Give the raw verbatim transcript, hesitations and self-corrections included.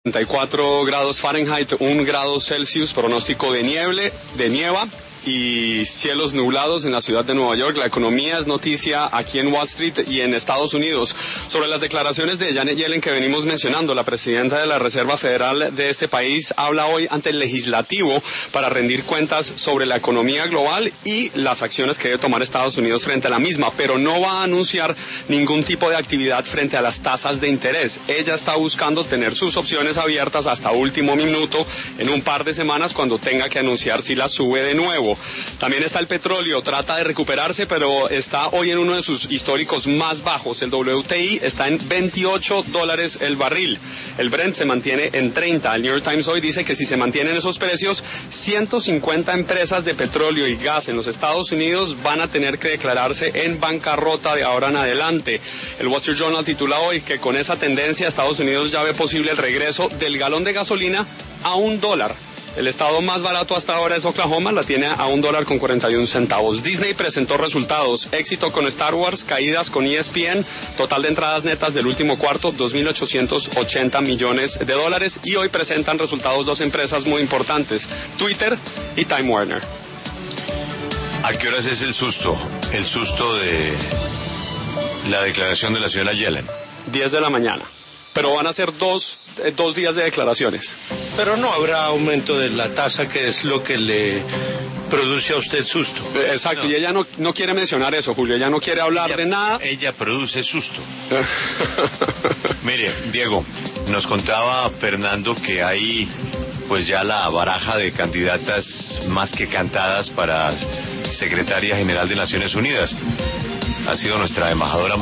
treinta y cuatro grados Fahrenheit, un grado Celsius, pronóstico de nieve, de nieva y cielos nublados en la ciudad de Nueva York. La economía es noticia aquí en Wall Street y en Estados Unidos. Sobre las declaraciones de Janet Yellen que venimos mencionando, la presidenta de la Reserva Federal de este país habla hoy ante el legislativo para rendir cuentas sobre la economía global y las acciones que debe tomar Estados Unidos frente a la misma, pero no va a anunciar ningún tipo de actividad frente a las tasas de interés. Ella está buscando tener sus opciones abiertas hasta último minuto en un par de semanas cuando tenga que anunciar si las sube de nuevo. También está el petróleo, trata de recuperarse, pero está hoy en uno de sus históricos más bajos. El W T I está en veintiocho dólares el barril. El Brent se mantiene en treinta. El New York Times hoy dice que si se mantienen esos precios, ciento cincuenta empresas de petróleo y gas en los Estados Unidos van a tener que declararse en bancarrota de ahora en adelante. El Wall Street Journal titula hoy que con esa tendencia Estados Unidos ya ve posible el regreso del galón de gasolina a un dólar. El estado más barato hasta ahora es Oklahoma, la tiene a un dólar con cuarenta y un centavos. Disney presentó resultados, éxito con Star Wars, caídas con E S P N, total de entradas netas del último cuarto, dos mil ochocientos ochenta millones de dólares, y hoy presentan resultados dos empresas muy importantes, Twitter y Time Warner. ¿A qué horas es el susto? El susto de la declaración de la señora Yellen. diez de la mañana. Pero van a ser dos, eh, dos días de declaraciones. Pero no habrá aumento de la tasa, que es lo que le produce a usted susto. Exacto, no. Y ella no, no quiere mencionar eso, Julio, ella no quiere hablar ella, de nada. Ella produce susto. Mire, Diego, nos contaba Fernando que hay pues ya la baraja de candidatas más que cantadas para secretaria general de Naciones Unidas. Ha sido nuestra embajadora